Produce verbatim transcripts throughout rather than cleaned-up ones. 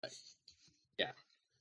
Yeah.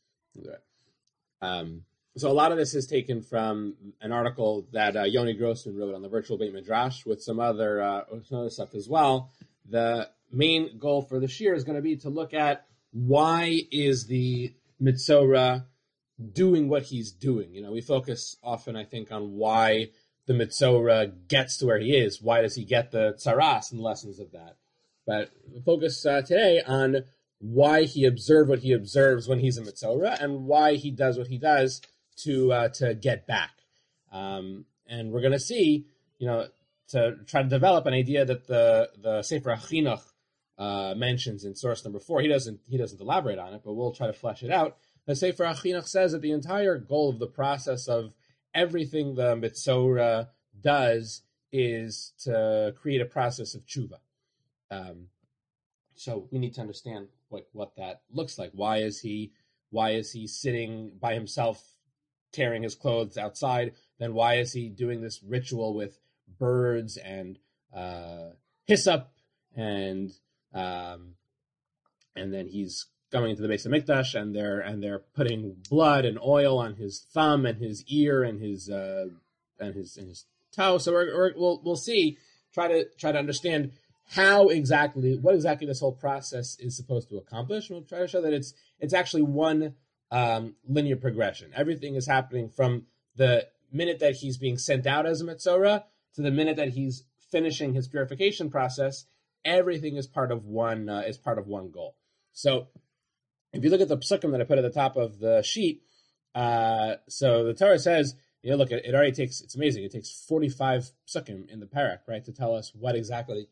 Um, so a lot of this is taken from an article that uh, Yoni Grossman wrote on the Virtual Beit Midrash with some other uh, some other stuff as well. The main goal for this year is going to be to look at why is the Mitzorah doing what he's doing. You know, we focus often, I think, on why the Mitzorah gets to where he is. Why does he get the tsaras and lessons of that? But we focus uh, today on why he observed what he observes when he's a Mitzorah and why he does what he does to uh, to get back. Um, and we're going to see, you know, to try to develop an idea that the the Sefer HaChinuch uh, mentions in source number four. He doesn't he doesn't elaborate on it, but we'll try to flesh it out. The Sefer HaChinuch says that the entire goal of the process of everything the Mitzorah does is to create a process of tshuva. Um, so we need to understand what, what that looks like. Why is he why is he sitting by himself, tearing his clothes outside? Then why is he doing this ritual with birds and uh, hyssop and um, and then he's going into the Beis Hamikdash and they're and they're putting blood and oil on his thumb and his ear and his uh, and his and his toe. So we're, we're, we'll we'll see. Try to try to understand how exactly what exactly this whole process is supposed to accomplish. And we'll try to show that it's it's actually one um, linear progression. Everything is happening from the minute that he's being sent out as a Mitzorah to the minute that he's finishing his purification process. Everything is part of one uh, is part of one goal. So if you look at the psukim that I put at the top of the sheet, uh, so the Torah says, you know, look, it, it already takes, it's amazing, it takes forty-five psukim in the parak, right, to tell us what exactly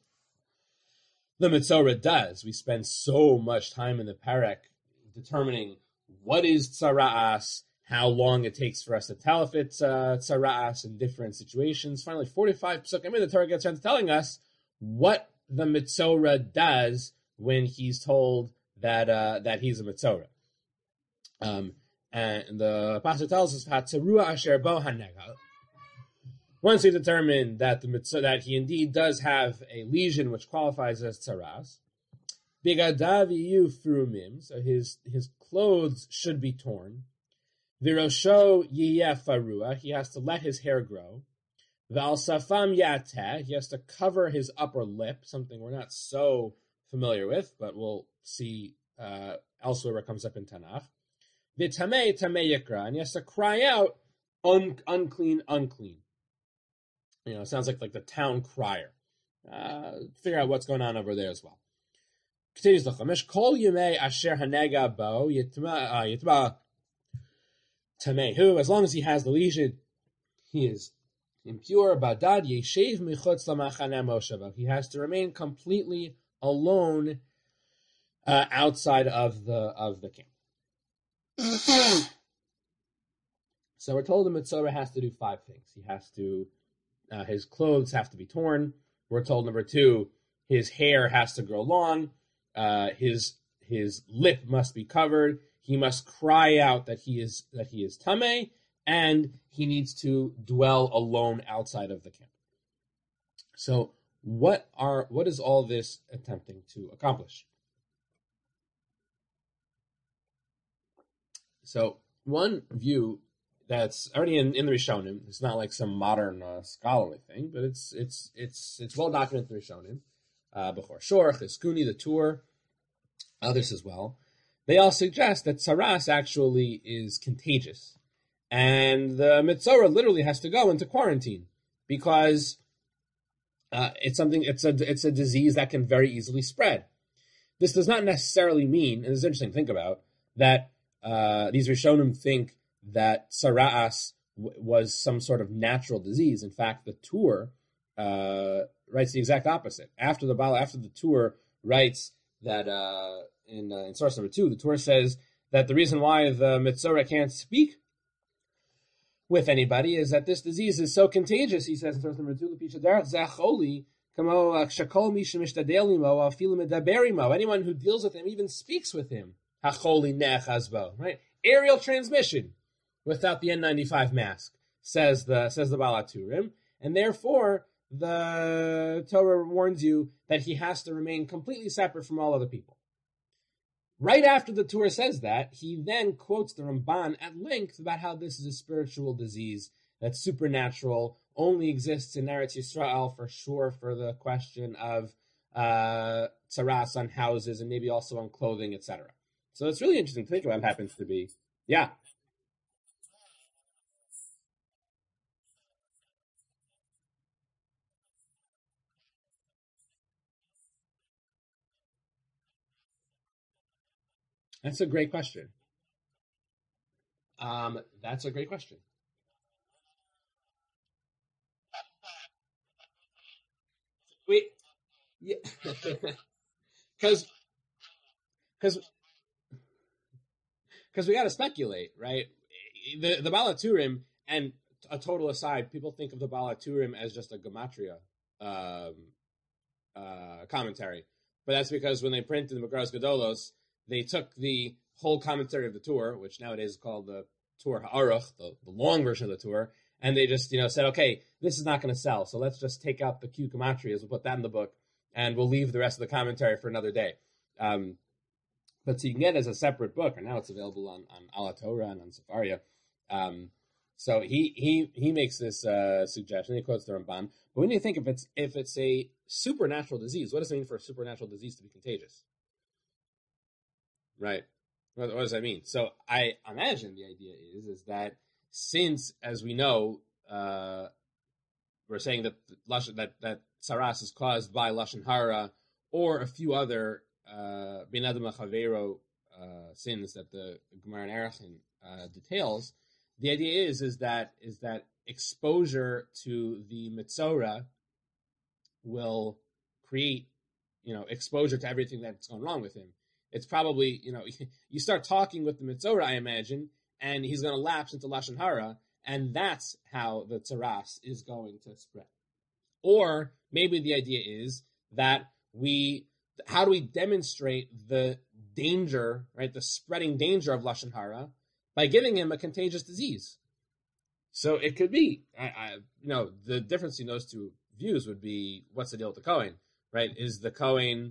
the Mitzorah does. We spend so much time in the parak determining what is tzara'as, how long it takes for us to tell if it's uh, tzara'as in different situations. Finally, forty-five psukim in the Torah gets around to telling us what the Mitzorah does when he's told that uh, that he's a Mitzorah. Um, and the pastor tells us Hatzarua asher bo hanega. Once we determine that the Mitzorah, that he indeed does have a lesion which qualifies as tzaras, bigadav yu frumim, so his his clothes should be torn. Virosho yiyeh farua, he has to let his hair grow. Val safam yateh, he has to cover his upper lip, something we're not so familiar with, but we'll see uh, elsewhere where it comes up in Tanakh. V'tamei tamei yikra, and he has to cry out, Un- unclean, unclean. You know, it sounds like like the town crier. Uh, figure out what's going on over there as well. Continues the Chumash. Kol yumei asher hanega bo yitma tamei. Who, as long as he has the lesion, he is impure. Badad yeshev michutz lamachane moshava. He has to remain completely alone uh, outside of the of the camp. So we're told the Mitzorah has to do five things. He has to, uh, his clothes have to be torn. We're told number two, his hair has to grow long. Uh, his his lip must be covered. He must cry out that he is that he is tamei, and he needs to dwell alone outside of the camp. So what are what is all this attempting to accomplish? So one view that's already in, in the Rishonim, it's not like some modern uh, scholarly thing, but it's it's it's it's well documented in the Rishonim. Uh, Bechor Shor, Chizkuni, the Tur, others as well. They all suggest that tzaras actually is contagious, and the Mitzorah literally has to go into quarantine because uh, it's something. It's a it's a disease that can very easily spread. This does not necessarily mean, and it's interesting to think about, that uh, these Rishonim think that tzaras w- was some sort of natural disease. In fact, the Tur uh, writes the exact opposite. After the after the Tur writes that uh, in uh, in source number two, the Tur says that the reason why the Mitzorah can't speak with anybody is that this disease is so contagious. He says in source number two, anyone who deals with him even speaks with him. Right? Aerial transmission without the N ninety-five mask, says the says the Baal HaTurim, and therefore the Torah warns you that he has to remain completely separate from all other people. Right after the Torah says that, he then quotes the Ramban at length about how this is a spiritual disease that's supernatural, only exists in Eretz Yisrael for sure, for the question of uh, tzaras on houses and maybe also on clothing, et cetera. So it's really interesting to think about what happens to be. Yeah. That's a great question. Um, that's a great question. Wait, yeah, because because because we got to speculate, right? The the Balaturim, and a total aside, people think of the Balaturim as just a gematria um, uh, commentary, but that's because when they printed the Megras Gedolos, they took the whole commentary of the tour, which nowadays is called the Tur Ha'aruch, the, the long version of the tour, and they just you know said, okay, this is not going to sell, so let's just take out the Q gematrias, we'll put that in the book, and we'll leave the rest of the commentary for another day. Um, but so you can get it as a separate book, and now it's available on on Ala Torah and on Sefaria. Um, so he he he makes this uh, suggestion. He quotes the Ramban. But when you think if it's if it's a supernatural disease, what does it mean for a supernatural disease to be contagious? Right. What, what does that mean? So I imagine the idea is is that since, as we know, uh, we're saying that that that tzaras is caused by lashon hara or a few other uh, ben adam lechavero uh, sins that the Gemara in Erechim uh, details. The idea is is that is that exposure to the mitzora will create, you know, exposure to everything that's gone wrong with him. It's probably, you know, you start talking with the mitzora, I imagine, and he's going to lapse into lashon hara, and that's how the tzaras is going to spread. Or maybe the idea is that we, how do we demonstrate the danger, right, the spreading danger of lashon hara by giving him a contagious disease? So it could be, I, I, you know, the difference between those two views would be, what's the deal with the Kohen, right? Is the Kohen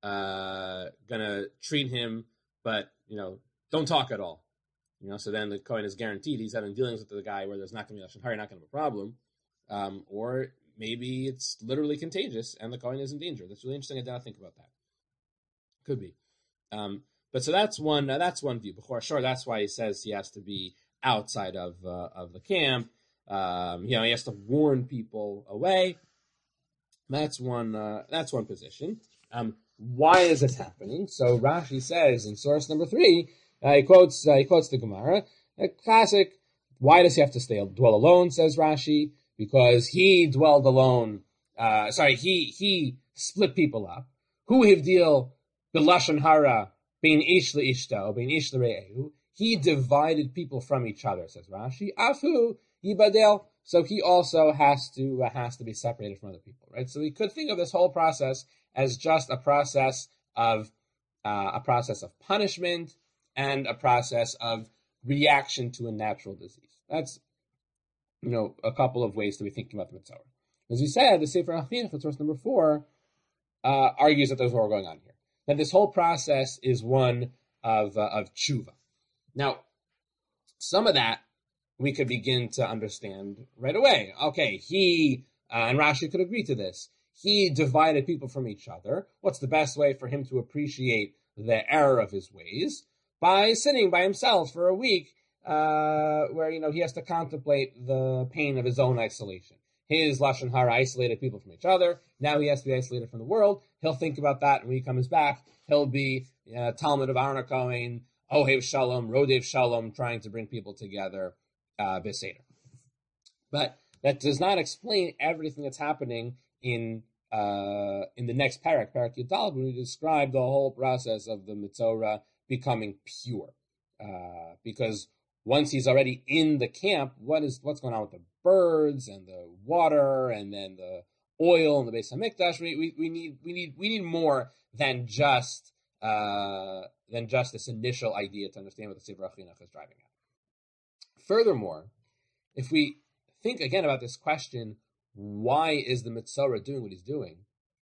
uh, gonna treat him, but you know, don't talk at all? You know, so then the Kohen is guaranteed he's having dealings with the guy where there's not going to be lashon hara, not going to have a problem, um, or maybe it's literally contagious and the Kohen is in danger. That's really interesting. I did not think about that. Could be, um, but so that's one. Uh, that's one view. Before sure, that's why he says he has to be outside of uh, of the camp. Um, you know, he has to warn people away. That's one. Uh, that's one position. Um, why is this happening? So Rashi says in source number three. Uh, he quotes uh, he quotes the Gemara, a classic. Why does he have to stay dwell alone? Says Rashi, because he dwelled alone. Uh, sorry, he he split people up. Who hivdil b'lashon hara bein ish leishto bein ish l're'ehu. He divided people from each other. Says Rashi. Afu yibadel. So he also has to uh, has to be separated from other people, right? So we could think of this whole process as just a process of uh, a process of punishment and a process of reaction to a natural disease. That's, you know, a couple of ways to be thinking about the mitzvah. As we said, the Sefer HaChinuch, source number four, uh, argues that there's more going on here. That this whole process is one of uh, of tshuva. Now, some of that we could begin to understand right away. Okay, he, uh, and Rashi could agree to this, he divided people from each other. What's the best way for him to appreciate the error of his ways? By sitting by himself for a week, uh, where, you know, he has to contemplate the pain of his own isolation. His lashon hara isolated people from each other. Now he has to be isolated from the world. He'll think about that, and when he comes back, he'll be uh, Talmud of Aaron HaKohen, Ohev Shalom, Rodev Shalom, trying to bring people together, uh, Beseder. But that does not explain everything that's happening in uh, in the next parak, parak Yudal, when we describe the whole process of the Mitzorah becoming pure. Uh, because once he's already in the camp, what is what's going on with the birds and the water and then the oil and the Beis Hamikdash? We, we we need we need we need more than just uh, than just this initial idea to understand what the Sefer HaChinuch is driving at. Furthermore, if we think again about this question, why is the Mitzorah doing what he's doing?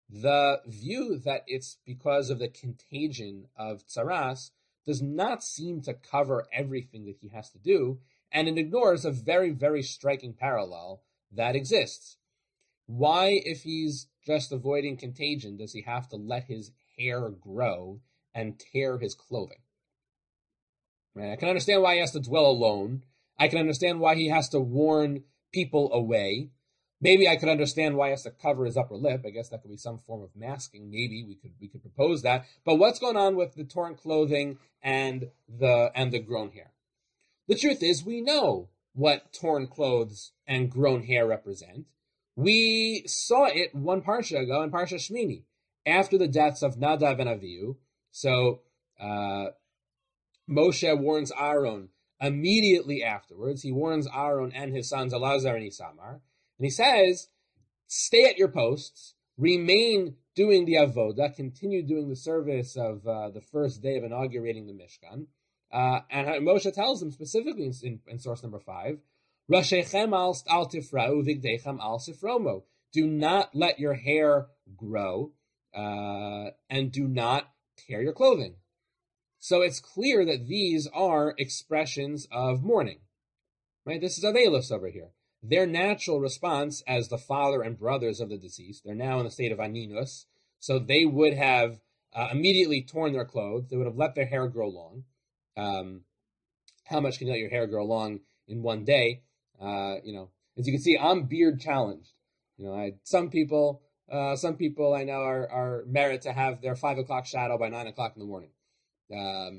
the view that it's because of the contagion of tsaras does not seem to cover everything that he has to do, and it ignores a very, very striking parallel that exists. Why, if he's just avoiding contagion, does he have to let his hair grow and tear his clothing? Right? I can understand why he has to dwell alone. I can understand why he has to warn people away. Maybe I could understand why he has to cover his upper lip. I guess that could be some form of masking. Maybe we could we could propose that. But what's going on with the torn clothing and the and the grown hair? The truth is, we know what torn clothes and grown hair represent. We saw it one parsha ago in Parsha Shmini, after the deaths of Nadav and Avihu. So uh, Moshe warns Aaron immediately afterwards. He warns Aaron and his sons Elazar and Isamar. And he says, stay at your posts, remain doing the avoda, continue doing the service of uh, the first day of inaugurating the Mishkan. Uh, and Moshe tells them specifically in, in, in source number five, Rashechem al tifra'u vigdechem al sifromo. Do not let your hair grow, uh, and do not tear your clothing. So it's clear that these are expressions of mourning. Right? This is Avelos over here. Their natural response as the father and brothers of the deceased, they're now in the state of aninus, so they would have uh, immediately torn their clothes. They would have let their hair grow long. Um, how much can you let your hair grow long in one day? Uh, you know, as you can see, I'm beard challenged. You know, I, some people, uh, some people I know are, are merit to have their five o'clock shadow by nine o'clock in the morning. Um,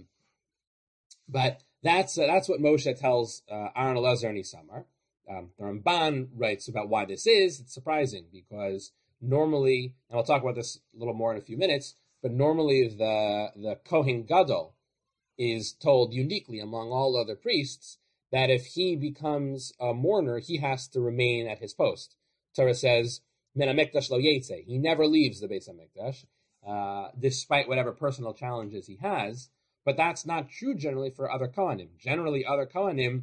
but that's uh, that's what Moshe tells uh, Aaron, Elazar, and Isamar. Um, the Ramban writes about why this is. It's surprising because normally, and I'll talk about this a little more in a few minutes, but normally the the Kohen Gadol is told uniquely among all other priests that if he becomes a mourner, he has to remain at his post. Torah says, "Men hamikdash lo yetze." He never leaves the Beis Hamikdash, uh, despite whatever personal challenges he has. But that's not true generally for other Kohanim. Generally, other Kohanim,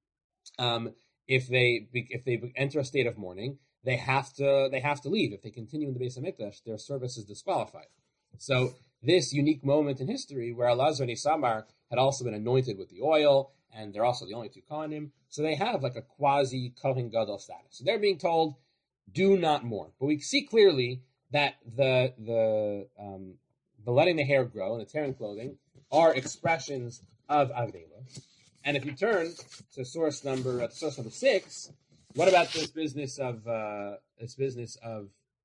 um, if they if they enter a state of mourning, they have to they have to leave. If they continue in the Beis Hamikdash, their service is disqualified. So this unique moment in history where Elazar and Isamar had also been anointed with the oil, and they're also the only two Kohanim, so they have like a quasi Kohen Gadol status. So they're being told, do not mourn. But we see clearly that the the um, the letting the hair grow and the tearing clothing are expressions of Avela. And if you turn to source number uh, source number six, what about this business of uh, this business of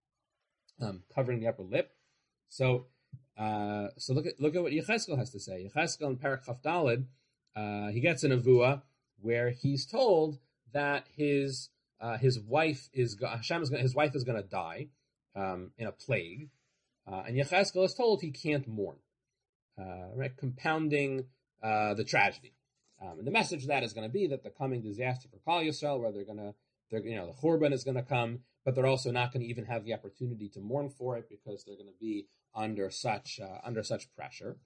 um, covering the upper lip? So, uh, so look at look at what Yecheskel has to say. Yecheskel in Parak Chaf Daled, uh, he gets an avua where he's told that his uh, his wife is Hashem is gonna, his wife is going to die um, in a plague, uh, and Yecheskel is told he can't mourn, uh, right? Compounding uh, the tragedy. Um, and the message of that is going to be that the coming disaster for Klal Yisrael, where they're going to, they're you know, the Churban is going to come, but they're also not going to even have the opportunity to mourn for it because they're going to be under such uh, under such pressure.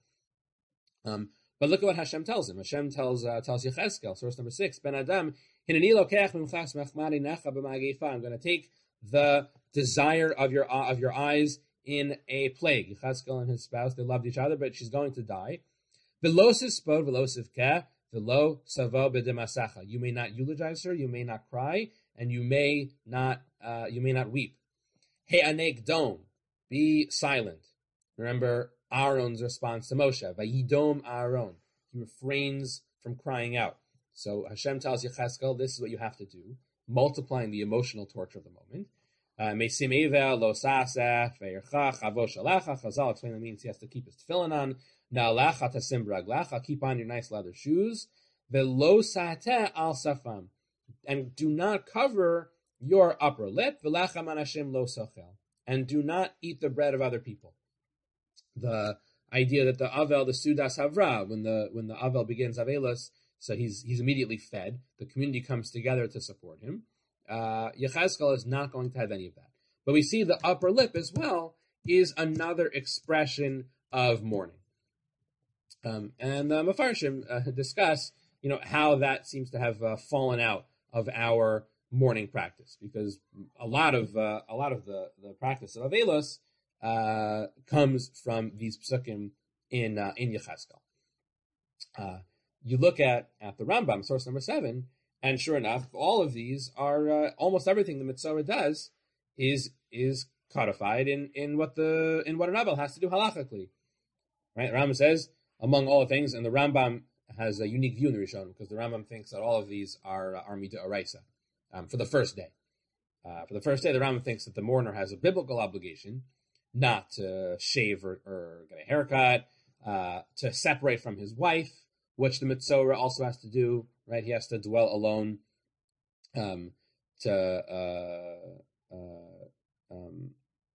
Um, but look at what Hashem tells him. Hashem tells uh, tells Yecheskel, source number six, Ben Adam, Hineni lokech mimchas machmari necha b'magifa. I'm going to take the desire of your uh, of your eyes in a plague. Yecheskel and his spouse, they loved each other, but she's going to die. Velosiv spod, velosiv keh. Velo savo b'demasacha. You may not eulogize her, you may not cry, and you may not uh, you may not weep. Hey anek don, be silent. Remember Aaron's response to Moshe. Vayidom Aaron. He refrains from crying out. So Hashem tells Yecheskel, this is what you have to do, multiplying the emotional torture of the moment. Mesim evel lo saseh ve'irchach avo shalecha. Chazal explain that means he has to keep his tefillin on. Na'alecha tasim braglecha, keep on your nice leather shoes. Velo sateh al safam, and do not cover your upper lip. V'lechem anashim lo sochel, and do not eat the bread of other people. The idea that the avel, the sudas havra, when the when the avel begins avelos, so he's he's immediately fed. The community comes together to support him. Uh, Yecheskel is not going to have any of that. But we see the upper lip as well is another expression of mourning. Um, and the Mefarshim uh, discuss, you know, how that seems to have uh, fallen out of our mourning practice, because a lot of uh, a lot of the, the practice of Avelos uh, comes from these psukim in uh, in Yechezkel. Uh, you look at, at the Rambam, source number seven, and sure enough, all of these are uh, almost everything the Mitzorah does is is codified in, in what the in what an Avel has to do halachically. Right? The Rambam says, among all things, and the Rambam has a unique view in the Rishon because the Rambam thinks that all of these are uh, are Mida Oraisa um, for the first day. Uh, for the first day, the Rambam thinks that the mourner has a biblical obligation not to shave or, or get a haircut, uh, to separate from his wife, which the Mitzorah also has to do. Right? He has to dwell alone. Um, to uh, uh, um,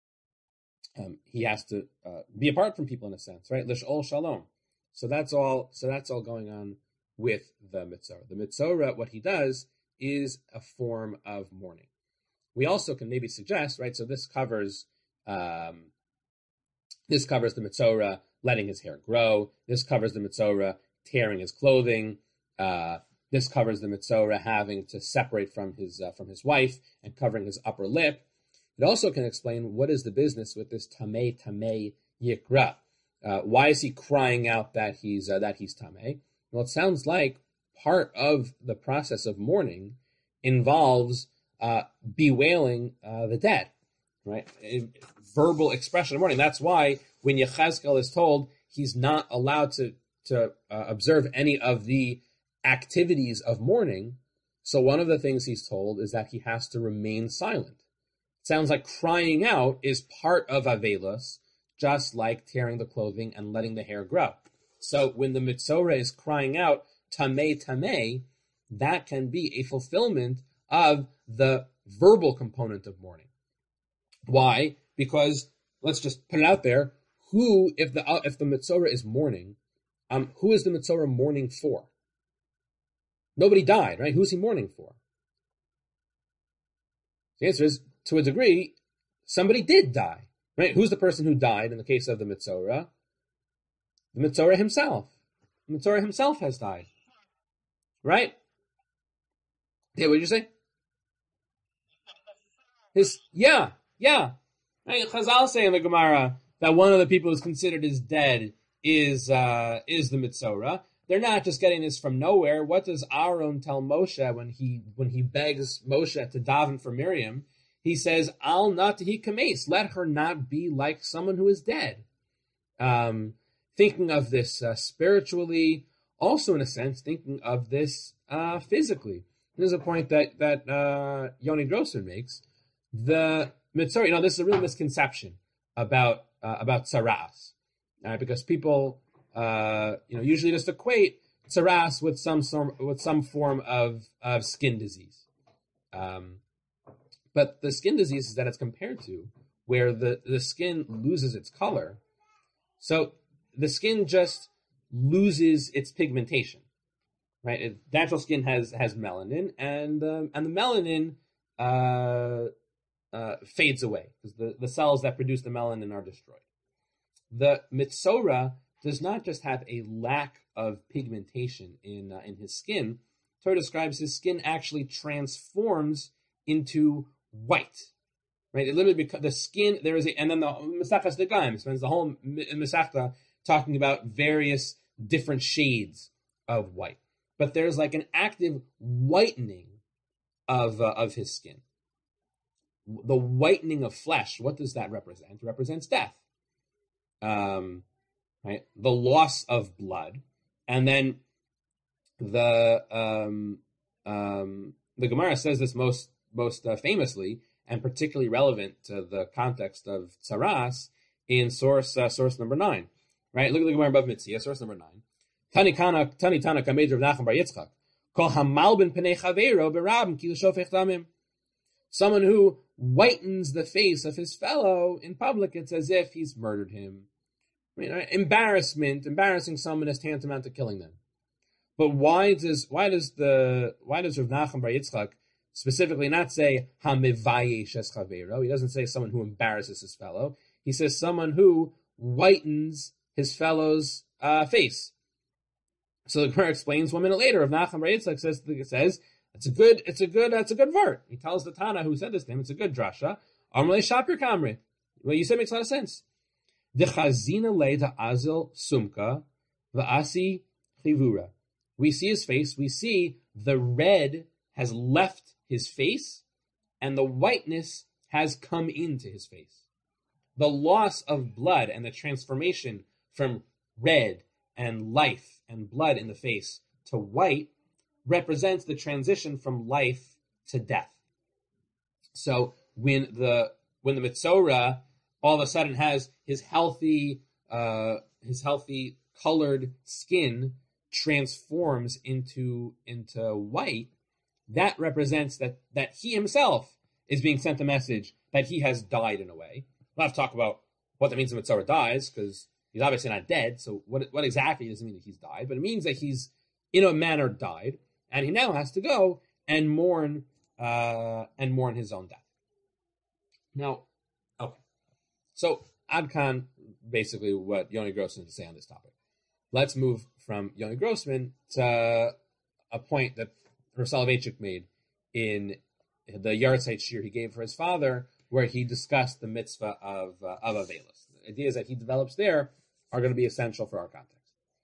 um, he has to uh, be apart from people in a sense, right? Lish'ol shalom. So that's all. So that's all going on with the Mitzorah. The Mitzorah, what he does is a form of mourning. We also can maybe suggest, right? So this covers um, this covers the Mitzorah letting his hair grow. This covers the Mitzorah tearing his clothing. Uh, this covers the Mitzorah having to separate from his uh, from his wife and covering his upper lip. It also can explain what is the business with this tamei tamei yikra. Uh, why is he crying out that he's uh, that he's tamei? Well, it sounds like part of the process of mourning involves uh, bewailing uh, the dead, right? A verbal expression of mourning. That's why when Yechezkel is told he's not allowed to to uh, observe any of the activities of mourning, so one of the things he's told is that he has to remain silent. It sounds like crying out is part of Avelos, just like tearing the clothing and letting the hair grow. So when the Mitzorah is crying out, Tamei Tamei, that can be a fulfillment of the verbal component of mourning. Why? Because, let's just put it out there, who, if the uh, if the Mitzorah is mourning, um, who is the Mitzorah mourning for? Nobody died, right? Who's he mourning for? The answer is, to a degree, somebody did die, right? Who's the person who died in the case of the Mitzorah? The Mitzorah himself. The Mitzorah himself has died, right? Yeah, what did you say? His, yeah, yeah. Right? Chazal say in the Gemara that one of the people who's considered as dead is uh, is the Mitzorah. They're not just getting this from nowhere. What does Aaron tell Moshe when he when he begs Moshe to daven for Miriam? He says, "Al natahi kames, let her not be like someone who is dead." Um, thinking of this uh, spiritually, also in a sense, thinking of this uh, physically. There's a point that that uh, Yoni Grosser makes. The Mitzorah, you know, this is a real misconception about uh, about tzaras, uh, because people, uh, you know, usually just equate tzaras with some form with some form of of skin disease. Um, but the skin disease that it's compared to, where the, the skin loses its color, so the skin just loses its pigmentation, right? It, natural skin has has melanin, and um, and the melanin uh, uh, fades away because the, the cells that produce the melanin are destroyed. The Mitzorah does not just have a lack of pigmentation in uh, in his skin. Torah describes his skin actually transforms into white, right? It literally becomes the skin. There is a, and then the Mesachas Degaim spends the whole Mesachta talking about various different shades of white. But there's like an active whitening of uh, of his skin. The whitening of flesh. What does that represent? It represents death. Um, right, the loss of blood, and then the um, um, the Gemara says this most most uh, famously and particularly relevant to the context of tzaras in source uh, source number nine. Right, look at the Gemara above Mitzvah, source number nine. Tani kana tani tana kamed Rav Nachman bar Yitzchak. Kol hamal ben penei chaveiro berabim ki l'shofech damim. Someone who whitens the face of his fellow in public, it's as if he's murdered him. I mean, embarrassment, embarrassing someone is tantamount to killing them. But why does why does the why does Rav Nachman bar Yitzchak specifically not say hamevayesh es chaveiro? He doesn't say someone who embarrasses his fellow. He says someone who whitens his fellow's uh, face. So the Gemara explains one minute later. Rav Nachman bar Yitzchak says says it's a good it's a good it's a good vert. He tells the Tana who said this to him, it's a good drasha. Amrei shapir kamri. what you said makes a lot of sense. Dechazina le da azil sumka va'asi chivura. We see his face. We see the red has left his face, and the whiteness has come into his face. The loss of blood and the transformation from red and life and blood in the face to white represents the transition from life to death. So when the when the Metzora all of a sudden has his healthy uh, his healthy colored skin transforms into into white, that represents that that he himself is being sent a message that he has died in a way. We'll have to talk about what that means when Metzora dies, because he's obviously not dead. So what what exactly does it mean that he's died? But it means that he's in a manner died, and he now has to go and mourn uh, and mourn his own death. Now, okay, so Adkan, basically what Yoni Grossman has to say on this topic. Let's move from Yoni Grossman to a point that Rav Soloveitchik made in the Yahrzeit Shir he gave for his father, where he discussed the mitzvah of uh, of Avelis. The ideas that he develops there are going to be essential for our context.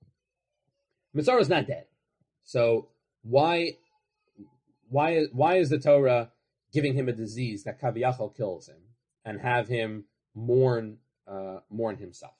Metzora is not dead, so why why why is the Torah giving him a disease that Kaviyachal kills him and have him mourn uh, mourn himself?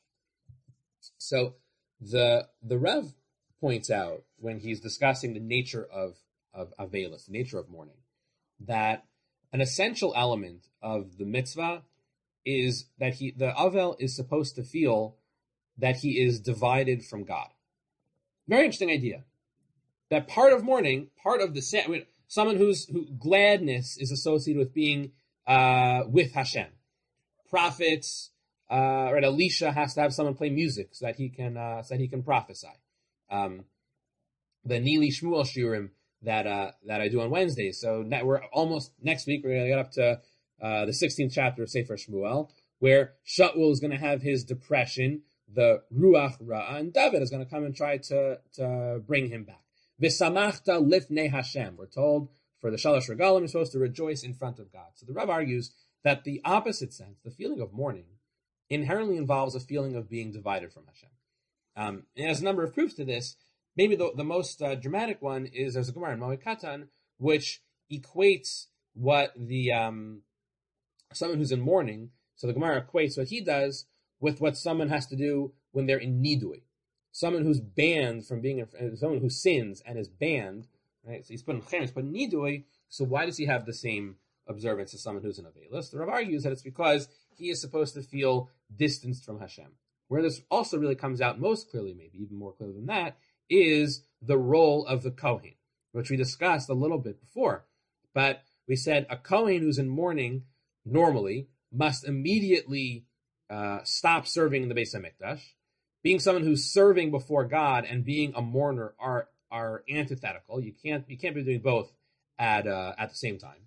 So the the Rev points out when he's discussing the nature of of Avelis, the nature of mourning, that an essential element of the mitzvah is that he the Avel is supposed to feel that he is divided from God. Very interesting idea. That part of mourning, part of the I mean, someone whose who gladness is associated with being uh, with Hashem. Prophets, uh, right? Elisha has to have someone play music so that he can uh, so that he can prophesy. Um, the Nili Shmuel Shiurim that uh, that I do on Wednesdays. So ne- we're almost next week. We're going to get up to uh, the sixteenth chapter of Sefer Shmuel, where Shaul is going to have his depression. The Ruach Ra, and David is going to come and try to to bring him back. V'samachta lifnei Hashem. We're told for the Shalosh Regalim, you're supposed to rejoice in front of God. So the Rav argues that the opposite sense, the feeling of mourning, inherently involves a feeling of being divided from Hashem. Um, and there's a number of proofs to this. Maybe the, the most uh, dramatic one is there's a Gemara in Moed Katan, which equates what the um, someone who's in mourning. So the Gemara equates what he does with what someone has to do when they're in nidui. Someone who's banned from being, in, someone who sins and is banned, right? So he's put in chen, he's put in nidui. So why does he have the same observance as someone who's in Avelis? The Rav argues that it's because he is supposed to feel distanced from Hashem. Where this also really comes out most clearly, maybe even more clearly than that, is the role of the Kohen, which we discussed a little bit before. But we said a Kohen who's in mourning normally must immediately uh, stop serving in the Beis HaMikdash. Being someone who's serving before God and being a mourner are are antithetical. You can't you can't be doing both at uh, at the same time.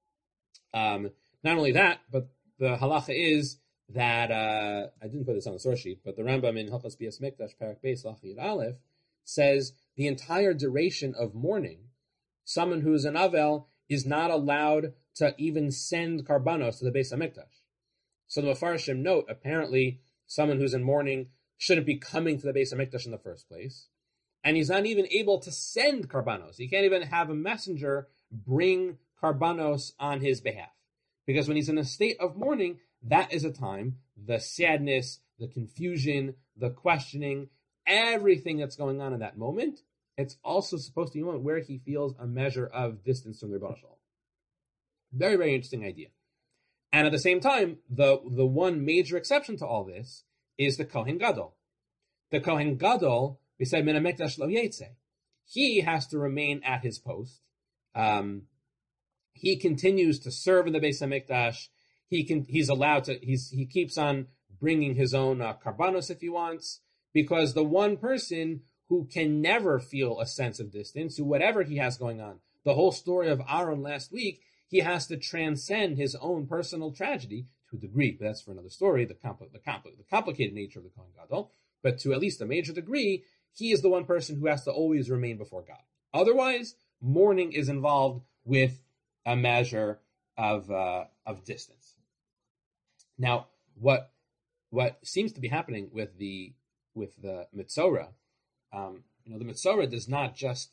Um, not only that, but the halacha is that uh, I didn't put this on the source sheet, but the Rambam in Hilchos Beis Mikdash Parak Beis Lachid Aleph says the entire duration of mourning, someone who is an Avel is not allowed to even send karbanos to the Beis HaMikdash. So the Mefarshim note, apparently someone who's in mourning shouldn't be coming to the Beis HaMikdash in the first place. And he's not even able to send karbanos. He can't even have a messenger bring karbanos on his behalf. Because when he's in a state of mourning, that is a time, the sadness, the confusion, the questioning, everything that's going on in that moment, it's also supposed to be a moment where he feels a measure of distance from the Rebbe Shalom. Very, very interesting idea. And at the same time, the, the one major exception to all this is the Kohen Gadol. The Kohen Gadol, we said, Min HaMikdash Lo Yetze. He has to remain at his post. Um, he continues to serve in the Beis HaMikdash. He can, he's allowed to, he's, he keeps on bringing his own uh, karbanos if he wants, because the one person who can never feel a sense of distance, who whatever he has going on, the whole story of Aaron last week, he has to transcend his own personal tragedy to a degree, but that's for another story, the, compl- the, compl- the complicated nature of the Kohen Gadol, but to at least a major degree, he is the one person who has to always remain before God. Otherwise, mourning is involved with a measure of uh, of distance. Now, what what seems to be happening with the with the Mitzorah, um, you know, the Mitzorah does not just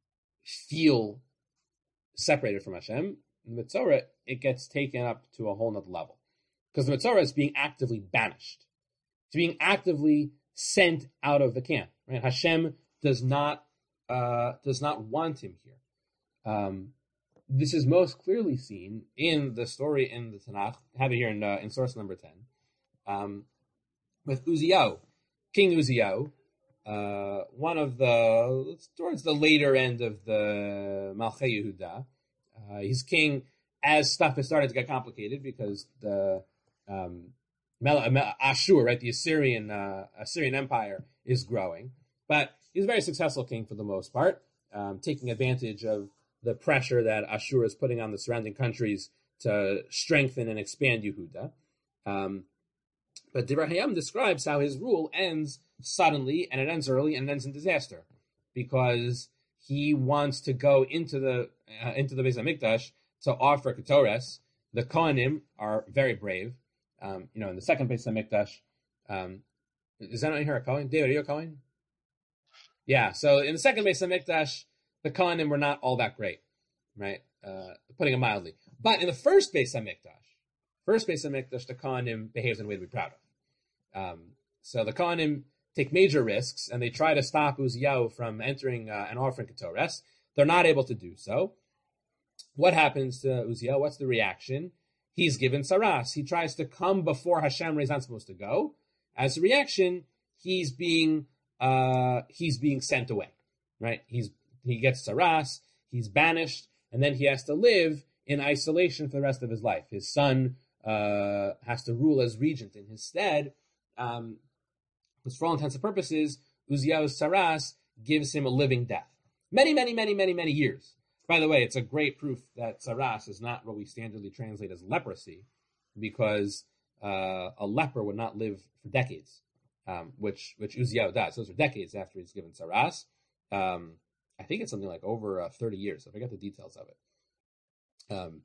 feel separated from Hashem. The Mitzorah, it gets taken up to a whole nother level. Because the Mitzorah is being actively banished. It's being actively sent out of the camp. Right? Hashem does not uh, does not want him here. Um, this is most clearly seen in the story in the Tanakh. I have it here in, uh, in source number ten. Um, with Uziyahu, King Uziyahu, uh, one of the, towards the later end of the Malchei Yehuda. Uh, he's king as stuff is starting to get complicated because the um, Ashur, right, the Assyrian uh, Assyrian Empire is growing. But he's a very successful king for the most part, um, taking advantage of the pressure that Ashur is putting on the surrounding countries to strengthen and expand Yehuda. Um, but Divrei Hayam describes how his rule ends suddenly, and it ends early, and it ends in disaster, because he wants to go into the uh, into the Beis Hamikdash to offer ketores. The Kohanim are very brave. Um, you know, in the second Beis Hamikdash, um, is that not here a Kohen? David, are you a Kohen? Yeah. So in the second Beis Hamikdash, the Kohanim were not all that great, right? Uh, putting it mildly. But in the first Beis Hamikdash, first Beis Hamikdash, the Kohanim behaves in a way to be proud of. Um, so the Kohanim take major risks, and they try to stop Uziyahu from entering uh, and offering ketores. They're not able to do so. What happens to Uziyahu? What's the reaction? He's given saras. He tries to come before Hashem where he's not supposed to go. As a reaction, he's being uh, he's being sent away. Right? He's he gets saras. He's banished, and then he has to live in isolation for the rest of his life. His son uh, has to rule as regent in his stead. Um, because for all intents and purposes, Uziyahu's saras gives him a living death. Many, many, many, many, many years. By the way, it's a great proof that saras is not what we standardly translate as leprosy, because uh, a leper would not live for decades, um, which which Uziyahu does. Those are decades after he's given saras. Um, I think it's something like over uh, thirty years. I forget the details of it. Um,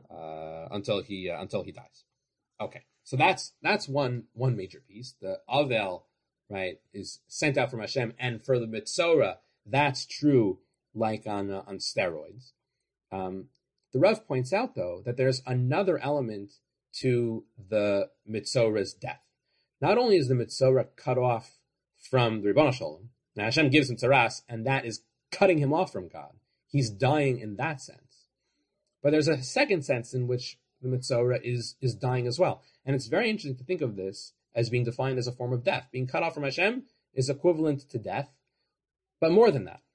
uh, until he uh, until he dies. Okay, so that's that's one one major piece. The Avel, right, is sent out from Hashem, and for the Mitzorah, that's true, like on uh, on steroids. Um, the Rav points out, though, that there's another element to the Mitzorah's death. Not only is the Mitzorah cut off from the Ribono Shel Olam, now Hashem gives him tzaras, and that is cutting him off from God. He's dying in that sense. But there's a second sense in which the Mitzorah is, is dying as well. And it's very interesting to think of this as being defined as a form of death. Being cut off from Hashem is equivalent to death, but more than that.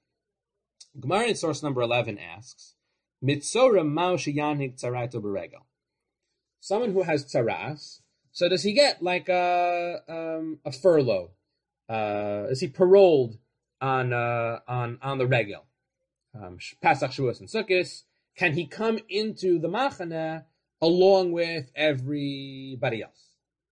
Gemara in source number eleven asks, Mitzorah mao sheyanhig tzaraito beregel. Someone who has tzaras, so does he get like a, um, a furlough? Uh, is he paroled on uh, on on the regel? Um, Pasach, Shavuos, and Sukkot. Can he come into the Machane along with everybody else?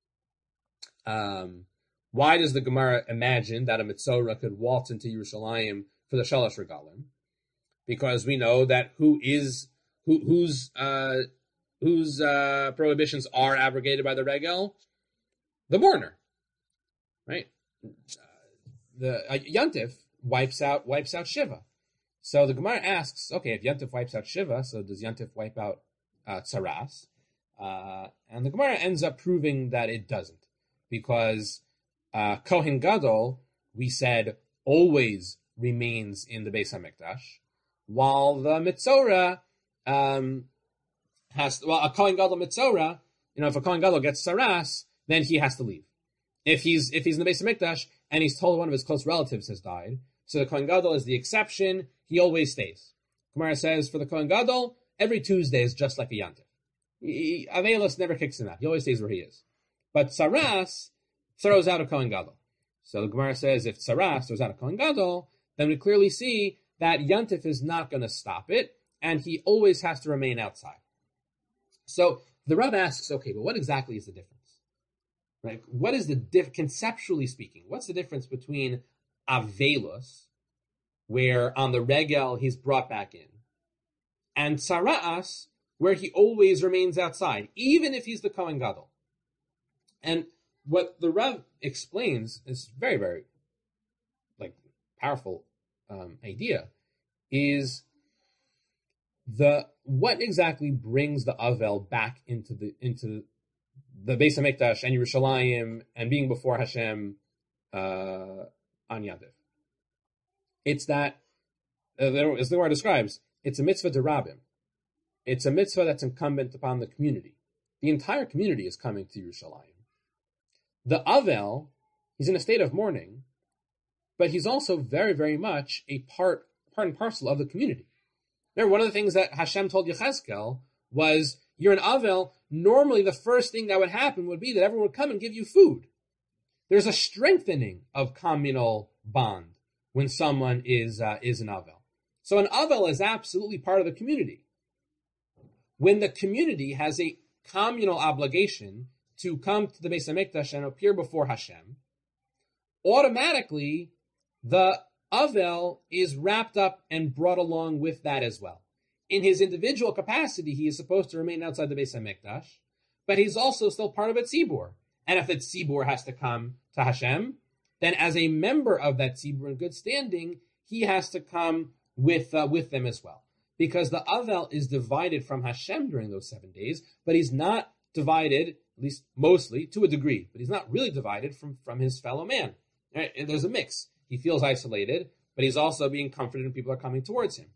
Um, why does the Gemara imagine that a Mitzorah could waltz into Yerushalayim for the Shalosh Regalim? Because we know that who is who whose uh, whose uh, prohibitions are abrogated by the Regel? The mourner, right? Uh, the uh, Yantif wipes out wipes out Shiva. So the Gemara asks, okay, if Yantif wipes out Shiva, so does Yantif wipe out uh, Tzaras? Uh, and the Gemara ends up proving that it doesn't, because uh, Kohen Gadol, we said, always remains in the Beis Hamikdash, while the Mitzorah um, has, well, a Kohen Gadol Mitzorah, you know, if a Kohen Gadol gets Tzaras, then he has to leave. If he's if he's in the Beis Hamikdash and he's told one of his close relatives has died, so the Kohen Gadol is the exception. He always stays. Gemara says for the Kohen Gadol, every Tuesday is just like a Yantif. Avelos never kicks him out. He always stays where he is. But Tzaras throws out a Kohen Gadol. So the Gemara says if Tzaras throws out a Kohen Gadol, then we clearly see that Yantif is not going to stop it, and he always has to remain outside. So the Rav asks, okay, but what exactly is the difference? Right? What is the diff- conceptually speaking? What's the difference between Avelos, where on the regel he's brought back in, and Tzaras, where he always remains outside, even if he's the Kohen Gadol? And what the Rav explains is very, very like powerful um, idea is the what exactly brings the Avel back into the into the Beis Hamikdash and Yerushalayim and being before Hashem uh, on Yadiv. It's that, uh, as the Gemara describes, it's a mitzvah derabim. It's a mitzvah that's incumbent upon the community. The entire community is coming to Yerushalayim. The Avel, he's in a state of mourning, but he's also very, very much a part, part and parcel of the community. Remember, one of the things that Hashem told Yechezkel was, you're an Avel, normally the first thing that would happen would be that everyone would come and give you food. There's a strengthening of communal bond when someone is uh, is an Avel. So an Avel is absolutely part of the community. When the community has a communal obligation to come to the Beis Hamikdash and appear before Hashem, automatically the Avel is wrapped up and brought along with that as well. In his individual capacity, he is supposed to remain outside the Beis Hamikdash, but he's also still part of a tzibur. And if the tzibur has to come to Hashem, then as a member of that tzibur in good standing, he has to come with uh, with them as well. Because the Avel is divided from Hashem during those seven days, but he's not divided, at least mostly, to a degree, but he's not really divided from, from his fellow man. Right? And there's a mix. He feels isolated, but he's also being comforted and people are coming towards him.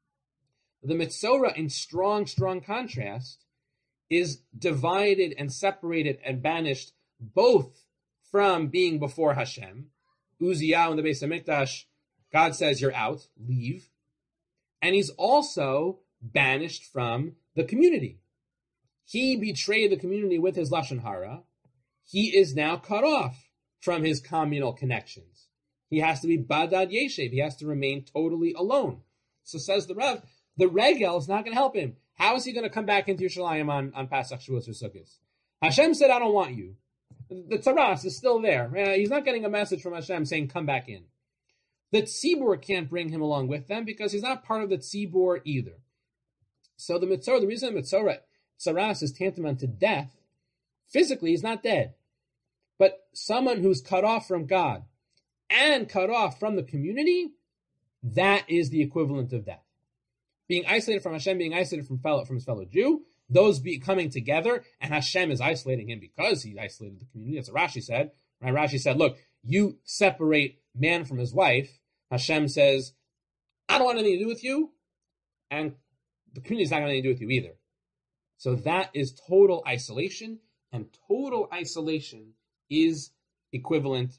The Metzora, in strong, strong contrast, is divided and separated and banished both from being before Hashem. Uziyahu in the Beis Hamikdash, God says, you're out, leave. And he's also banished from the community. He betrayed the community with his Lashon Hara. He is now cut off from his communal connections. He has to be Badad Yeshev. He has to remain totally alone. So says the Rev, the Regel is not going to help him. How is he going to come back into Yerushalayim on, on Pasach, Shavuos, or Sukkot? Hashem said, I don't want you. The Tzaras is still there. Uh, he's not getting a message from Hashem saying, come back in. The Tzibur can't bring him along with them because he's not part of the Tzibur either. So the Metzora, the reason the Metzora, Tzaras is tantamount to death, physically he's not dead. But someone who's cut off from God and cut off from the community, that is the equivalent of death. Being isolated from Hashem, being isolated from fellow from his fellow Jew, those be coming together, and Hashem is isolating him because he isolated the community. That's what Rashi said. Right? Rashi said, look, you separate man from his wife. Hashem says, I don't want anything to do with you, and the community's not going to have anything to do with you either. So that is total isolation, and total isolation is equivalent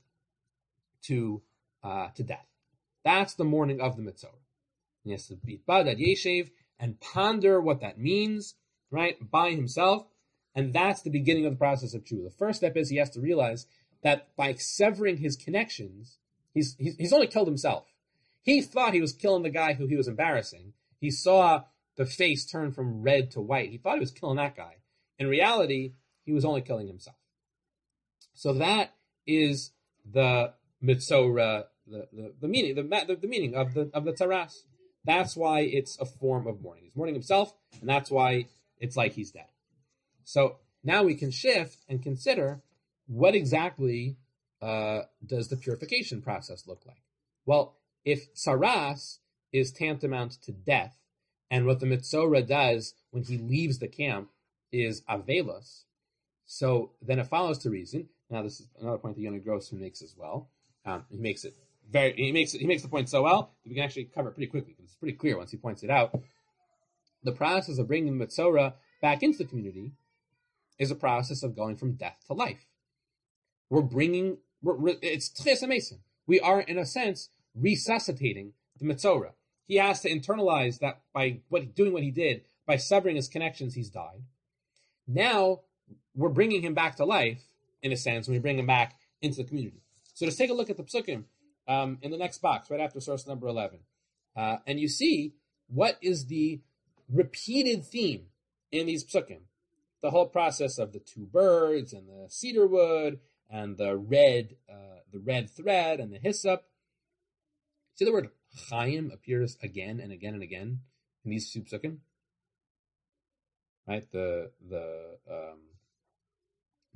to uh, to death. That's the mourning of the Metzora. He has to be Badad Yeshev and ponder what that means, right, by himself, and that's the beginning of the process of tshuva. The first step is he has to realize that by severing his connections, he's, he's he's only killed himself. He thought he was killing the guy who he was embarrassing. He saw the face turn from red to white. He thought he was killing that guy. In reality, he was only killing himself. So that is the Metzora, the, the, the meaning, the, the, the meaning of the of the Taras. That's why it's a form of mourning. He's mourning himself, and that's why it's like he's dead. So now we can shift and consider what exactly uh, does the purification process look like. Well, if Tsaras is tantamount to death, and what the Metzora does when he leaves the camp is Avelos, so then it follows to reason. Now this is another point that Yonah Grossman makes as well. Um, he makes it very. He makes it. He makes the point so well that we can actually cover it pretty quickly because it's pretty clear once he points it out. The process of bringing the Metzora back into the community is a process of going from death to life. We're bringing. We're, we're, it's Tchias HaMesim. We are, in a sense, resuscitating the Metzora. He has to internalize that by what doing what he did by severing his connections, he's died. Now we're bringing him back to life, in a sense, when we bring him back into the community. So let's take a look at the psukim um, in the next box, right after source number eleven. Uh, and you see what is the repeated theme in these psukim. The whole process of the two birds and the cedar wood and the red uh, the red thread and the hyssop. See the word Chaim appears again and again and again in these two psukim. Right? The the um,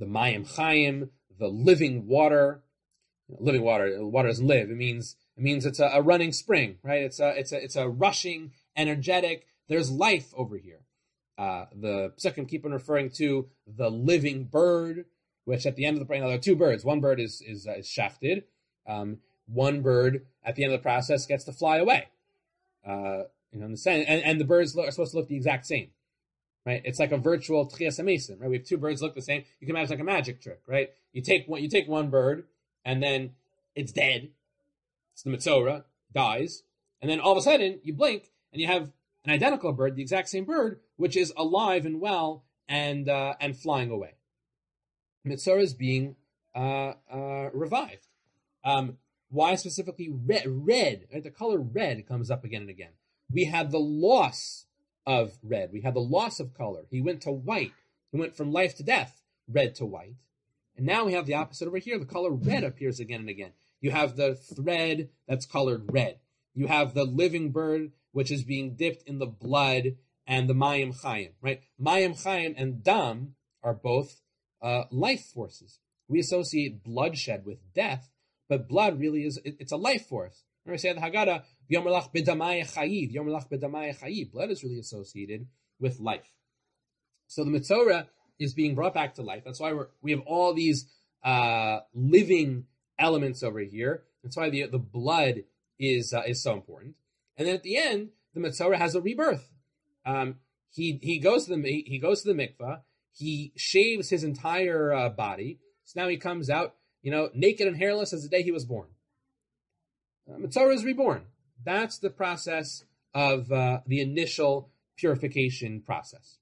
the Mayim Chaim, the living water. Living water, water doesn't live. It means it means it's a, a running spring, right? It's a it's a it's a rushing, energetic. There's life over here. Uh, the second keep on referring to the living bird, which at the end of the brain, there are two birds. One bird is is, uh, is shafted. Um, one bird at the end of the process gets to fly away. Uh, you know, in the sense, and, and the birds are supposed to look the exact same, right? It's like a virtual Tchias HaMesim, right? We have two birds look the same. You can imagine like a magic trick, right? You take one, you take one bird, and then it's dead. It's the Metzora, dies, and then all of a sudden you blink and you have an identical bird, the exact same bird, which is alive and well and uh, and flying away. Metzora is being uh, uh, revived. Um, why specifically red? Red, right? The color red comes up again and again. We had the loss of red. We had the loss of color. He went to white. He went from life to death, red to white. And now we have the opposite over here. The color red appears again and again. You have the thread that's colored red. You have the living bird, which is being dipped in the blood, and the Mayim Chaim, right? Mayim Chaim and Dam are both uh, life forces. We associate bloodshed with death, but blood really is, it, it's a life force. Remember I say in the Haggadah, V'yomer lach b'damaya chayiv, V'yomer lach b'damaya chayiv. Blood is really associated with life. So the Metzora is being brought back to life. That's why we're, we have all these uh, living elements over here. That's why the the blood is uh, is so important. And then at the end, the Metzora has a rebirth. Um, he he goes to the he, he goes to the mikvah. He shaves his entire uh, body. So now he comes out, you know, naked and hairless as the day he was born. Uh, Metzora is reborn. That's the process of uh, the initial purification process.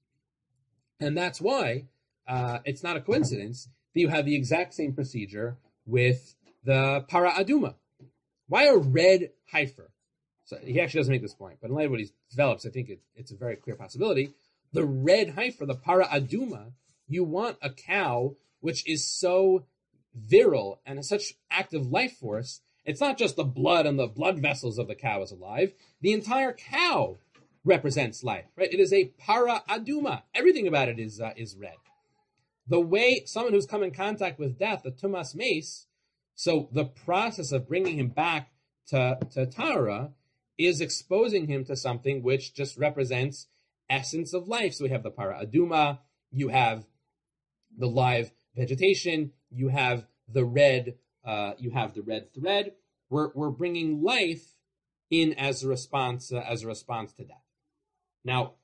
And that's why uh, it's not a coincidence that you have the exact same procedure with the para aduma. Why a red heifer? So he actually doesn't make this point, but in light of what he develops, I think it, it's a very clear possibility. The red heifer, the para aduma, you want a cow which is so virile and has such active life force. It's not just the blood and the blood vessels of the cow is alive. The entire cow represents life, right? It is a para aduma. Everything about it is uh, is red. The way someone who's come in contact with death, the tumas mace, so the process of bringing him back to, to Tara is exposing him to something which just represents essence of life. So we have the para aduma, you have the live vegetation, you have the red, uh, you have the red thread. We're we're bringing life in as a response uh, as a response to death. Now,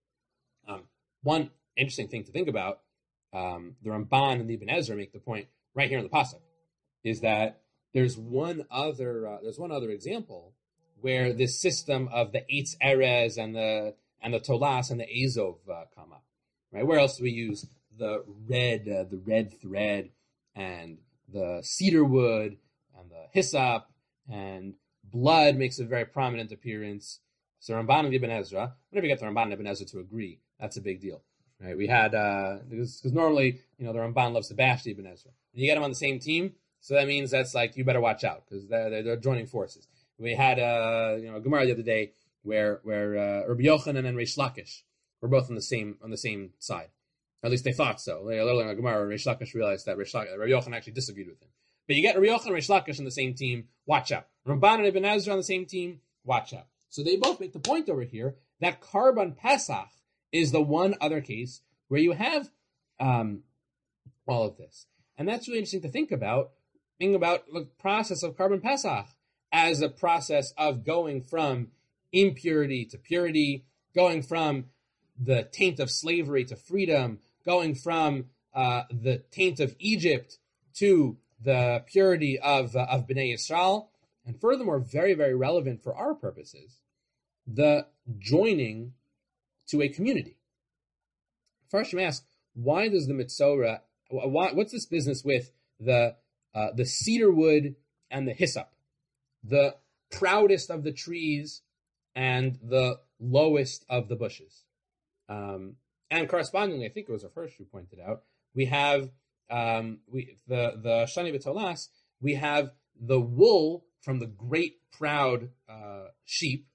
um, one interesting thing to think about, um, the Ramban and the Ibn Ezra make the point right here in the pasuk, is that there's one other uh, there's one other example where this system of the Eitz Erez and the and the Tolas and the Azov uh, come up. Right? Where else do we use the red uh, the red thread and the cedar wood and the hyssop and blood makes a very prominent appearance. So Ramban and Ibn Ezra, whenever you get the Ramban and Ibn Ezra to agree, that's a big deal. Right? We had, uh, because normally, you know, the Ramban loves to bash the Ibn Ezra. When you get them on the same team, so that means that's like, you better watch out, because they're, they're, they're joining forces. We had, uh, you know, a Gemara the other day where, where, uh, Rabbi Yochanan and Reish Lakish were both on the same, on the same side. Or at least they thought so. Later in the Gemara, Reish Lakish realized that Reish Lakish, Rabbi Yochanan actually disagreed with him. But you get Rabbi Yochanan and Reish Lakish on the same team, watch out. Ramban and Ibn Ezra on the same team, watch out. So they both make the point over here that Karban Pesach is the one other case where you have um, all of this. And that's really interesting to think about, think about the process of Karban Pesach as a process of going from impurity to purity, going from the taint of slavery to freedom, going from uh, the taint of Egypt to the purity of, uh, of Bnei Yisrael. And furthermore, very, very relevant for our purposes, the joining to a community. First, you may ask, why does the Metzora, why, what's this business with the uh, the cedar wood and the hyssop, the proudest of the trees and the lowest of the bushes? Um, and correspondingly, I think it was our first who pointed out, we have um, we the the Shani B'Tolas, we have the wool from the great proud uh, sheep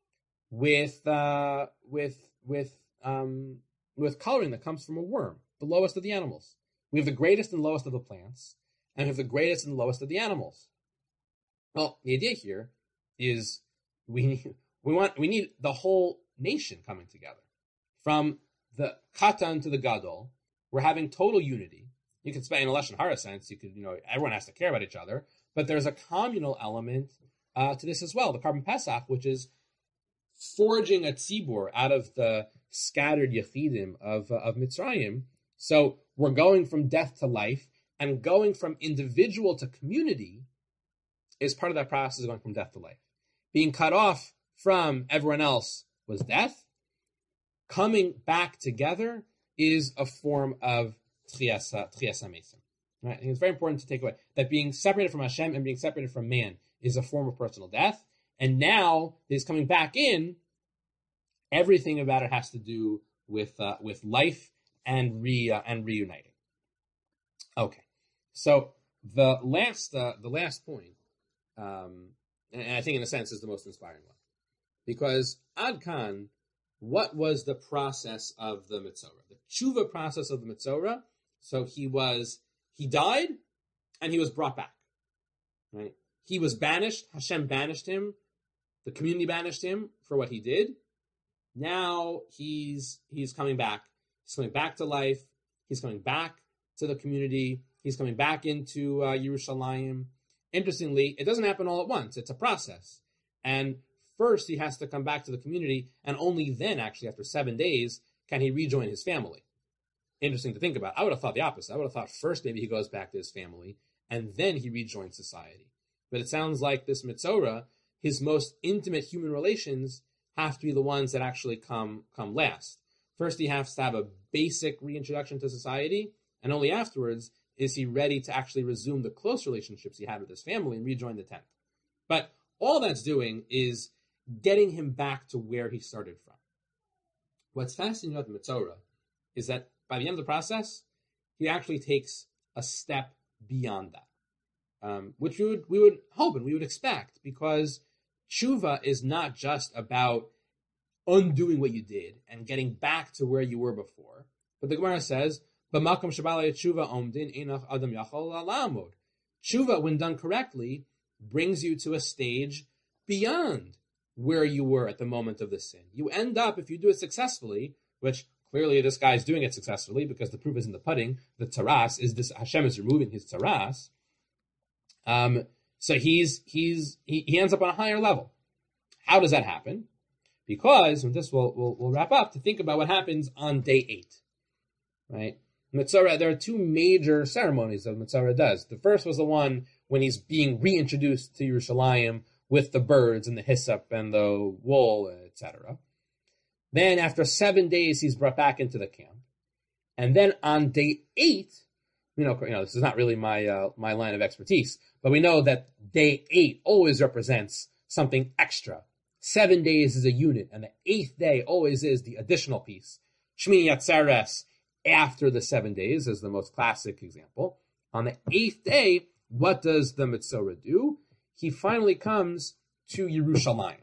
with uh, with with um, with coloring that comes from a worm, the lowest of the animals. We have the greatest and lowest of the plants, and we have the greatest and lowest of the animals. Well, the idea here is we need, we want we need the whole nation coming together. From the Katan to the Gadol, we're having total unity. You could say in a Lashon Hara sense, you could, you know, everyone has to care about each other, but there's a communal element uh, to this as well. The Karban Pesach, which is forging a tzibur out of the scattered Yechidim of uh, of Mitzrayim. So we're going from death to life, and going from individual to community is part of that process of going from death to life. Being cut off from everyone else was death. Coming back together is a form of Tchias HaMesim. Right? I think it's very important to take away that being separated from Hashem and being separated from man is a form of personal death. And now this coming back in, everything about it has to do with uh, with life and re uh, and reuniting. Okay, so the last uh, the last point, um, and I think in a sense is the most inspiring one, because Ad Kan, what was the process of the Mitzorah, the tshuva process of the Mitzorah? So he was he died, and he was brought back. Right, he was banished. Hashem banished him. The community banished him for what he did. Now he's he's coming back. He's coming back to life. He's coming back to the community. He's coming back into uh, Yerushalayim. Interestingly, it doesn't happen all at once. It's a process. And first he has to come back to the community, and only then, actually, after seven days, can he rejoin his family. Interesting to think about. I would have thought the opposite. I would have thought first maybe he goes back to his family, and then he rejoins society. But it sounds like this Mitzorah, his most intimate human relations have to be the ones that actually come come last. First, he has to have a basic reintroduction to society, and only afterwards is he ready to actually resume the close relationships he had with his family and rejoin the tent. But all that's doing is getting him back to where he started from. What's fascinating about the Mitzorah is that by the end of the process, he actually takes a step beyond that, um, which we would we would hope and we would expect, because tshuva is not just about undoing what you did and getting back to where you were before. But the Gemara says, "B'makom shabalei tshuva omdin einach adam yachol la'amod." Tshuva, when done correctly, brings you to a stage beyond where you were at the moment of the sin. You end up, if you do it successfully, which clearly this guy is doing it successfully because the proof is in the pudding. The taras is this: Hashem is removing his taras. Um, so he's he's he, he ends up on a higher level. How does that happen? Because, and this will will we'll wrap up, to think about what happens on day eight, right? Mitzorah, there are two major ceremonies that Mitzorah does. The first was the one when he's being reintroduced to Yerushalayim with the birds and the hyssop and the wool, et cetera. Then after seven days, he's brought back into the camp. And then on day eight, you know, you know, this is not really my uh, my line of expertise, but we know that day eight always represents something extra. Seven days is a unit, and the eighth day always is the additional piece. Shmini Atzeres, after the seven days, is the most classic example. On the eighth day, what does the Mitzorah do? He finally comes to Yerushalayim.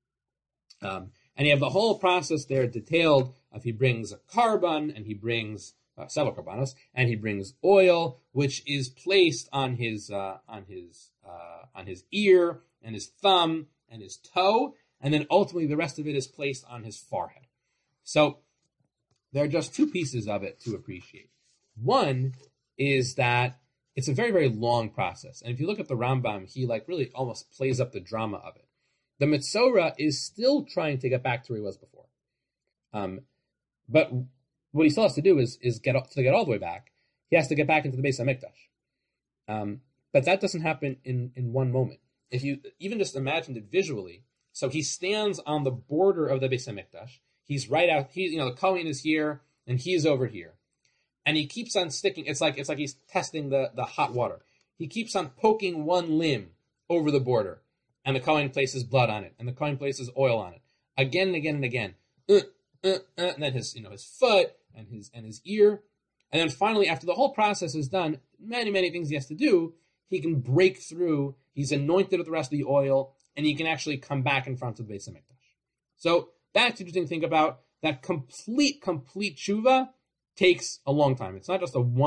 Um, and you have the whole process there detailed of he brings a carbon, and he brings uh, several carbonos, and he brings oil, which is placed on his uh, on his uh, on his ear and his thumb and his toe, and then ultimately the rest of it is placed on his forehead. So there are just two pieces of it to appreciate. One is that it's a very, very long process. And if you look at the Rambam, he like really almost plays up the drama of it. The Mitzorah is still trying to get back to where he was before. Um, but what he still has to do is, is get to get all the way back. He has to get back into the Beis HaMikdash. Um, but that doesn't happen in, in one moment. If you even just imagined it visually, so he stands on the border of the Beis HaMikdash. He's right out. He, you know, the Kohen is here and he's over here, and he keeps on sticking. It's like it's like he's testing the, the hot water. He keeps on poking one limb over the border, and the Kohen places blood on it, and the Kohen places oil on it again and again and again. Uh, uh, uh, and then his, you know, his foot and his and his ear, and then finally, after the whole process is done, many many things he has to do. He can break through. He's anointed with the rest of the oil, and he can actually come back in front of the Beis HaMikdash. So that's interesting to think about. That complete, complete tshuva takes a long time. It's not just a one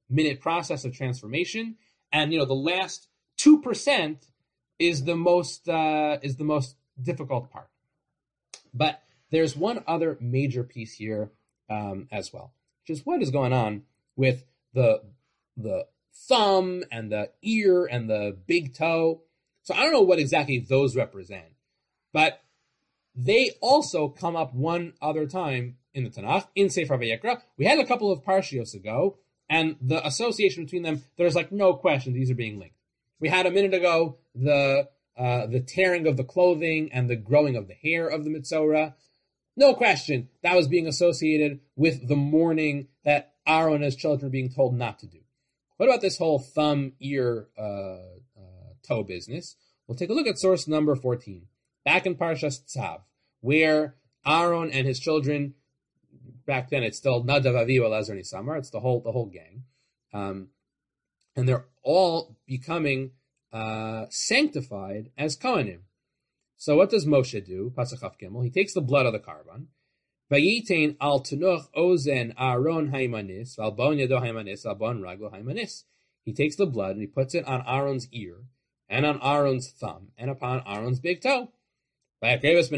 minute process of transformation, and you know the last two percent is the most uh, is the most difficult part. But there's one other major piece here um, as well, which is what is going on with the the thumb and the ear and the big toe. So I don't know what exactly those represent, but they also come up one other time in the Tanakh, in Sefer Vayikra. We had a couple of parshios ago, and the association between them, there's like no question these are being linked. We had a minute ago the uh, the tearing of the clothing and the growing of the hair of the Mitzorah. No question that was being associated with the mourning that Aaron and his children were being told not to do. What about this whole thumb, ear, uh, uh, toe business? We'll take a look at source number fourteen. Back in Parshas Tzav, where Aaron and his children, back then it's still Nadav, Avihu, Elazar, and Isamar, it's the whole the whole gang, um, and they're all becoming uh, sanctified as Kohanim. So what does Moshe do? Pasuk Chaf Gimel. He takes the blood of the carbon. Vayitain al tenuch ozen Aaron haimanis, val bon yado haimanis, val bon raglo haimanis. He takes the blood and he puts it on Aaron's ear and on Aaron's thumb and upon Aaron's big toe. And then he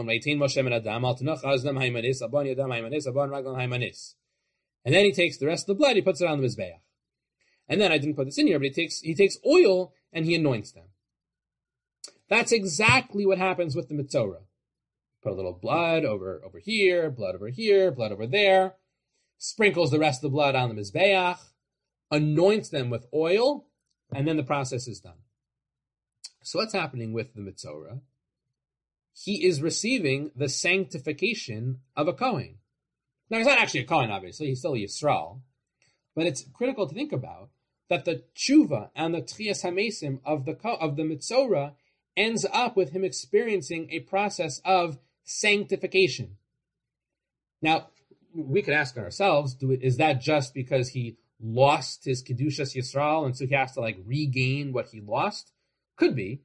takes the rest of the blood, he puts it on the Mizbeach. And then I didn't put this in here, but he takes he takes oil and he anoints them. That's exactly what happens with the Mitzorah. Put a little blood over, over here, blood over here, blood over there, sprinkles the rest of the blood on the Mizbeach, anoints them with oil, and then the process is done. So what's happening with the Mitzorah? He is receiving the sanctification of a Kohen. Now, he's not actually a Kohen, obviously. He's still a Yisrael. But it's critical to think about that the tshuva and the tchias hamesim of the of the Mitzorah ends up with him experiencing a process of sanctification. Now, we could ask ourselves, do it, is that just because he lost his Kedushas Yisrael and so he has to like regain what he lost? Could be.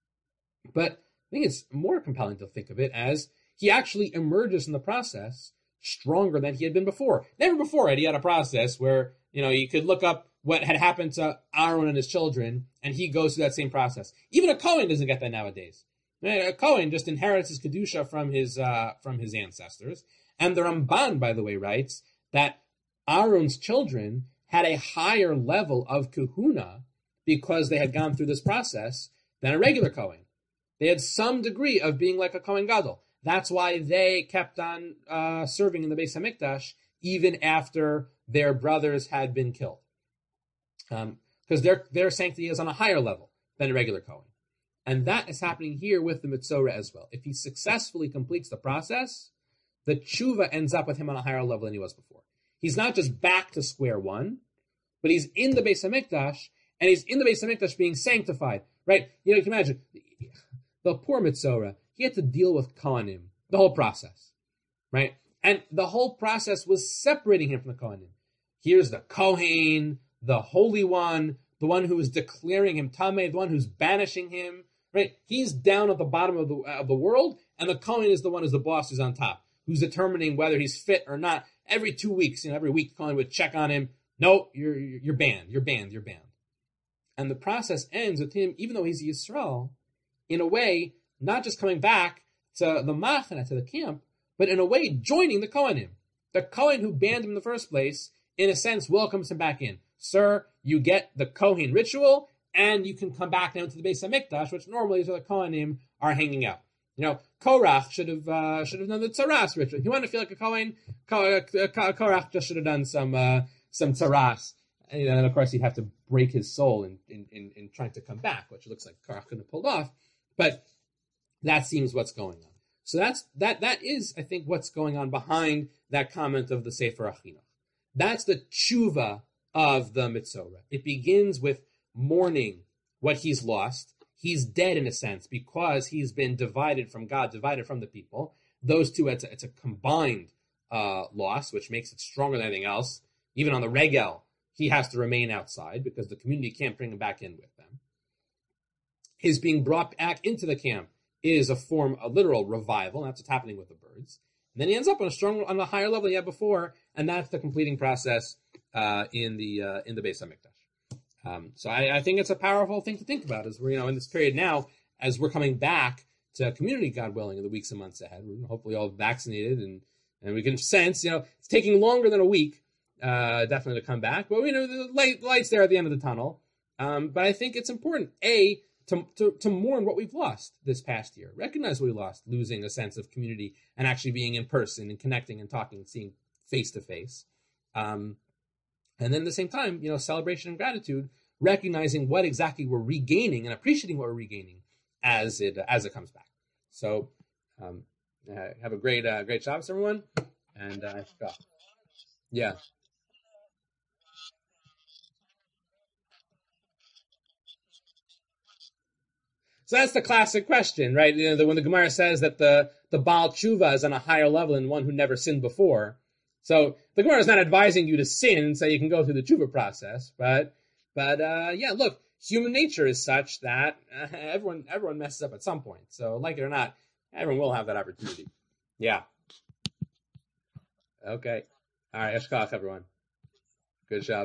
But I think it's more compelling to think of it as he actually emerges in the process stronger than he had been before. Never before had he had a process where, you know, you could look up what had happened to Aaron and his children, and he goes through that same process. Even a Kohen doesn't get that nowadays. A Kohen just inherits his Kedusha from his uh, from his ancestors. And the Ramban, by the way, writes that Aaron's children had a higher level of kahuna because they had gone through this process than a regular Kohen. They had some degree of being like a Kohen Gadol. That's why they kept on uh, serving in the Beis HaMikdash even after their brothers had been killed. Because um, their, their sanctity is on a higher level than a regular Kohen. And that is happening here with the Mitzorah as well. If he successfully completes the process, the tshuva ends up with him on a higher level than he was before. He's not just back to square one, but he's in the Beis HaMikdash, and he's in the Beis HaMikdash being sanctified, right? You know, you can imagine, the poor Mitzorah, he had to deal with Kohanim, the whole process, right? And the whole process was separating him from the Kohanim. Here's the Kohen, the Holy One, the one who is declaring him Tameh, the one who's banishing him, right? He's down at the bottom of the of the world, and the Kohen is the one who's the boss who's on top, who's determining whether he's fit or not. Every two weeks, you know, every week, the Kohen would check on him. No, you're you're banned, you're banned, you're banned. And the process ends with him, even though he's a Yisrael, in a way, not just coming back to the Machana, to the camp, but in a way joining the Kohanim. The Kohen who banned him in the first place, in a sense, welcomes him back in. Sir, you get the Kohen ritual, and you can come back now to the Beis HaMikdash, which normally is where the Kohanim are hanging out. You know, Korach should have uh, should have done the Tzaras ritual. If you want to feel like a Kohen, Korach just should have done some uh, some Tzaras. And then, of course, he'd have to break his soul in, in, in, in trying to come back, which looks like Korach couldn't have pulled off. But that seems what's going on. So that's that. That is, I think, what's going on behind that comment of the Sefer HaChinuch. That's the tshuva of the Mitzorah. It begins with mourning what he's lost. He's dead in a sense because he's been divided from God, divided from the people. Those two, it's a, it's a combined uh, loss, which makes it stronger than anything else. Even on the Regel, he has to remain outside because the community can't bring him back in with them. His being brought back into the camp is a form, a literal revival. That's what's happening with the birds. And then he ends up on a strong, on a higher level than he had before, and that's the completing process uh, in the uh, in the Beis Hamikdash. Um, so I, I think it's a powerful thing to think about as we're, you know, in this period now, as we're coming back to community, God willing, in the weeks and months ahead. We're hopefully all vaccinated, and, and we can sense, you know, it's taking longer than a week, uh, definitely to come back. But, you know, the light, light's there at the end of the tunnel. Um, but I think it's important, A, to, to, to mourn what we've lost this past year. Recognize what we lost, losing a sense of community and actually being in person and connecting and talking and seeing face to face. Um, And then at the same time, you know, celebration and gratitude, recognizing what exactly we're regaining and appreciating what we're regaining as it as it comes back. So, um, uh, have a great uh, great Shabbos, everyone, and uh, go. Yeah. So that's the classic question, right? You know, the, when the Gemara says that the the Baal Tshuva is on a higher level than one who never sinned before. So the Gemara is not advising you to sin so you can go through the tshuva process, but but uh, yeah, look, human nature is such that uh, everyone everyone messes up at some point. So like it or not, everyone will have that opportunity. Yeah. Okay. All right. Eshkach, everyone. Good job.